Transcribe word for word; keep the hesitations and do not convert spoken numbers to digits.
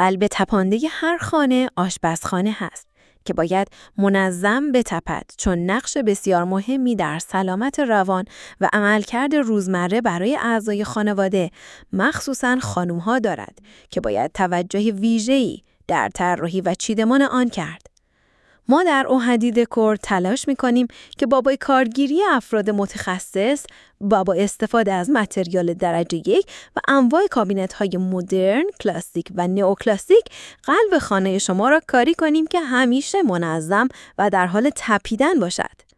قلب تپانده هر خانه آشپزخانه هست که باید منظم بتپد، چون نقش بسیار مهمی در سلامت روان و عملکرد روزمره برای اعضای خانواده، مخصوصاً خانم‌ها دارد که باید توجه ویژه‌ای در طراحی و چیدمان آن کرد. ما در اوهدی دکور تلاش می‌کنیم که با با کارگیری افراد متخصص و با استفاده از متریال درجه یک و انواع کابینت‌های مدرن، کلاسیک و نئوکلاسیک قلب خانه شما را کاری کنیم که همیشه منظم و در حال تپیدن باشد.